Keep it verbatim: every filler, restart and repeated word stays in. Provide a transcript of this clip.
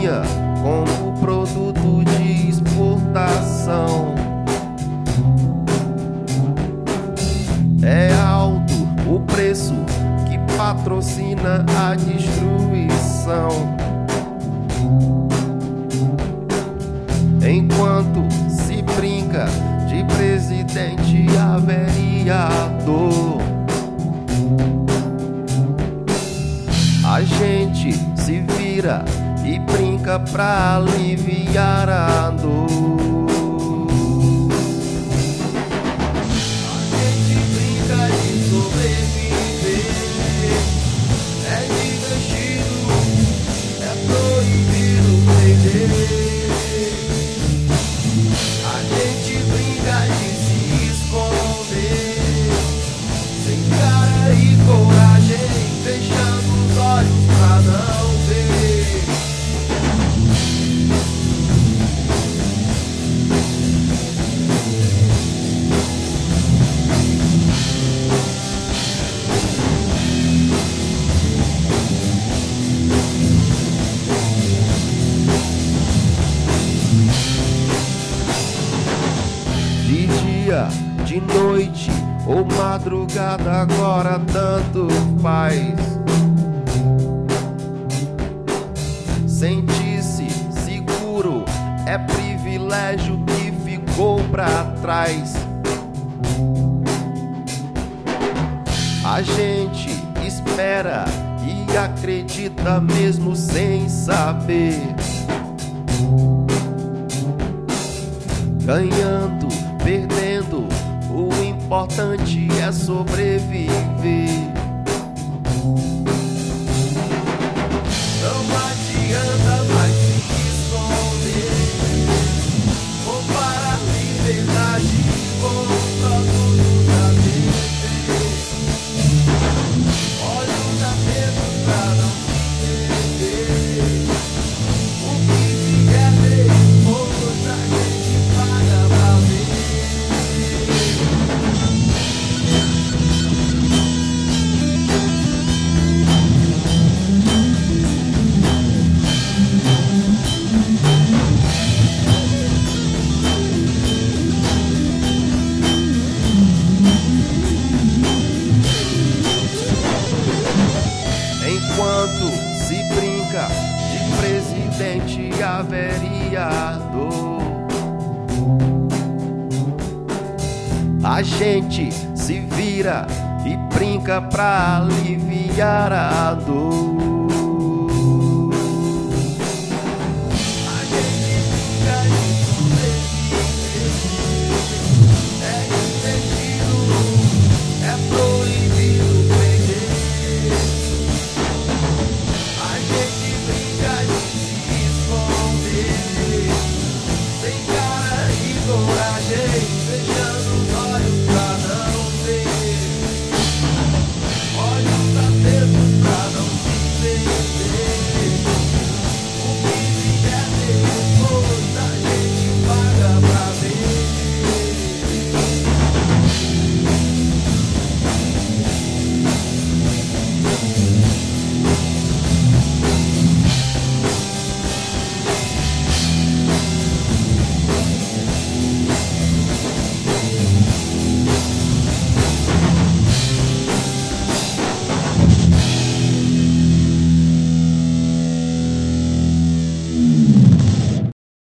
vinha como produto de exportação. É alto o preço que patrocina a destruição. Enquanto se brinca de presidente a vereador, a gente se vira e brinca pra aliviar a dor. A gente brinca de sobreviver, é divertido, é proibido perder. A gente brinca de se esconder, sem cara e coragem, fechando os olhos pra não ver. De dia, de noite ou madrugada, agora tanto faz. Sentir-se seguro é privilégio que ficou pra trás. A gente espera e acredita mesmo sem saber. Ganhando, perdendo, o importante é sobreviver. Não adianta mais se esconder, compara a liberdade com os produtos da T V. Olhos atentos pra não se perder. O que vier depois a gente paga pra ver. Enquanto se brinca de presidente a vereador, a gente se vira e brinca pra aliviar a dor. A gente brinca de sobreviver, é divertido, é proibido perder. A gente brinca de se esconder, sem cara e coragem.